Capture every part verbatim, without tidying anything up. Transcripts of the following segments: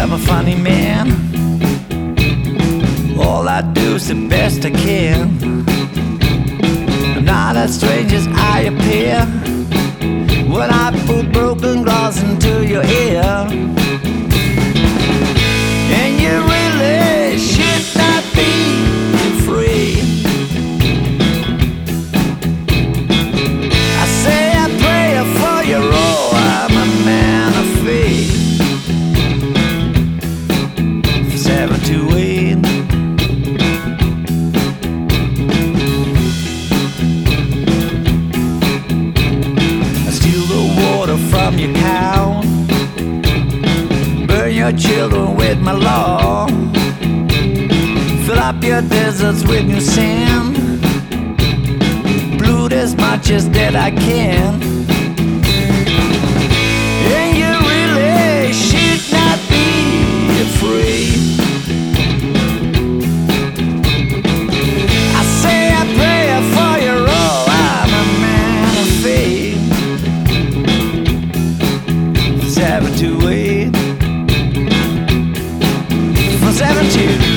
I'm a funny man. All I do is the best I can. I'm not as strange as I appear when I put broken glass into your ear. And you really should not be free. I say I pray for your role. I'm a man of faith. Seven to eight. I steal the water from your cow, burn your children with my law, fill up your deserts with new sand, blood as much as that I can. And you really should not be afraid. I say I pray for your role. I'm a man of faith. Seven to eight. From seven to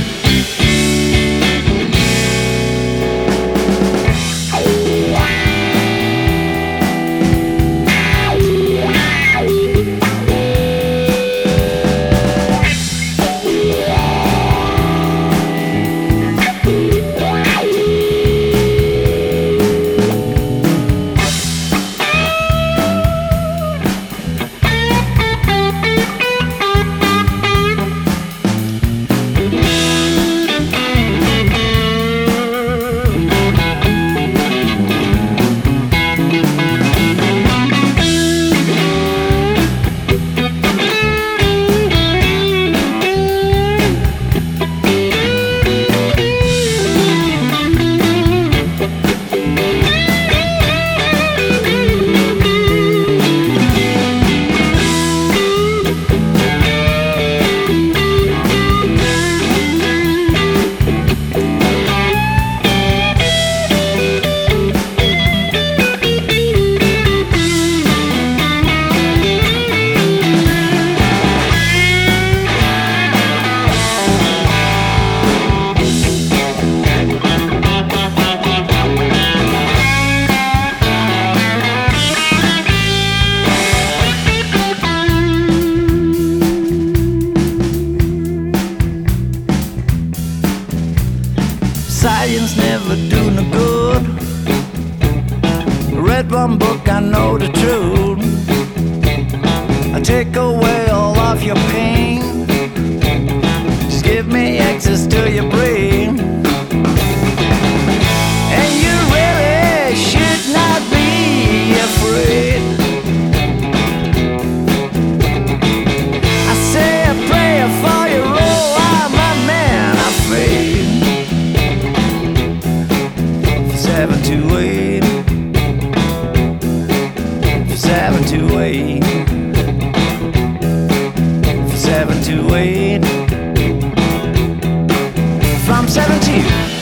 science never do no good. Read one book, I know the truth. I take away all of your pain. Just give me access to your brain. And you really should not be afraid. I say a prayer for your role. I'm a man of faith. Seven to eight. Seven to eight. Seven to eight. From seven to